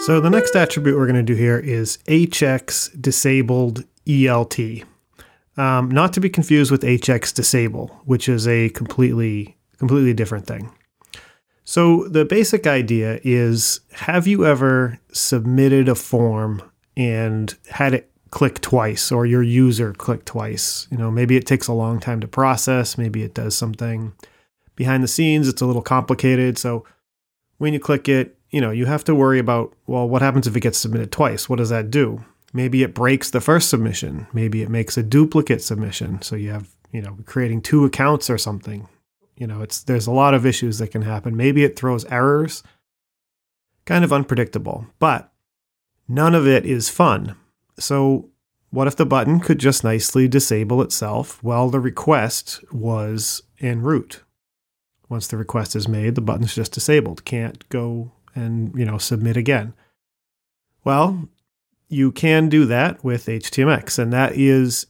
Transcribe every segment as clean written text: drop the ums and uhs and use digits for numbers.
So the next attribute we're going to do here is HX disabled ELT. Not to be confused with HX disable, which is a completely different thing. So the basic idea is, have you ever submitted a form and had it click twice, or your user click twice? Maybe it takes a long time to process. Maybe it does something behind the scenes. It's a little complicated. So when you click it, you have to worry about, well, what happens if it gets submitted twice? What does that do? Maybe it breaks the first submission. Maybe it makes a duplicate submission. So you have, creating two accounts or something. There's a lot of issues that can happen. Maybe it throws errors. Kind of unpredictable, but none of it is fun. So what if the button could just nicely disable itself while the request was en route? Once the request is made, the button's just disabled. Can't go and, submit again. Well, you can do that with HTMX, and that is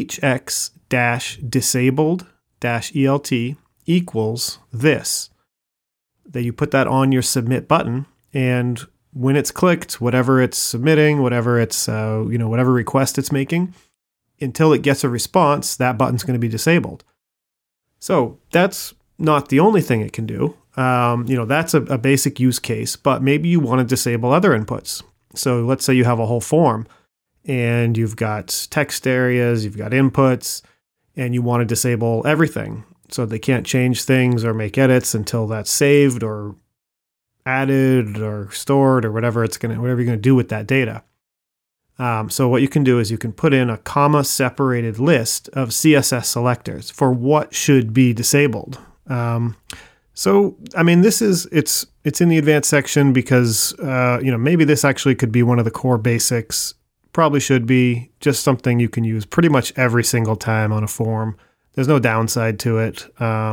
HX-disabled-ELT equals this. That you put that on your submit button, and when it's clicked, whatever it's submitting, whatever it's, whatever request it's making, until it gets a response, that button's going to be disabled. So that's not the only thing it can do. That's a basic use case, but maybe you want to disable other inputs. So let's say you have a whole form and you've got text areas, you've got inputs, and you want to disable everything so they can't change things or make edits until that's saved or added or stored or whatever you're going to do with that data. So what you can do is you can put in a comma separated list of CSS selectors for what should be disabled. It's in the advanced section because, maybe this actually could be one of the core basics. Probably should be just something you can use pretty much every single time on a form. There's no downside to it.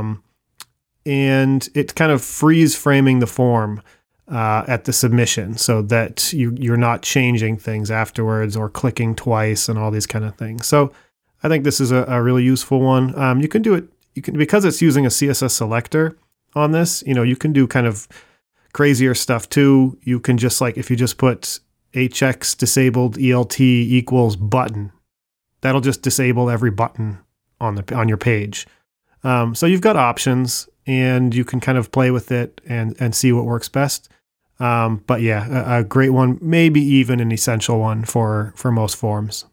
And it kind of freeze framing the form at the submission so that you're not changing things afterwards or clicking twice and all these kind of things. So I think this is a really useful one. You can do it. Because it's using a CSS selector on this, you can do kind of crazier stuff too. You can just if you just put HX disabled ELT equals button, that'll just disable every button on your page. So you've got options and you can kind of play with it and see what works best. But yeah, a great one, maybe even an essential one for most forms.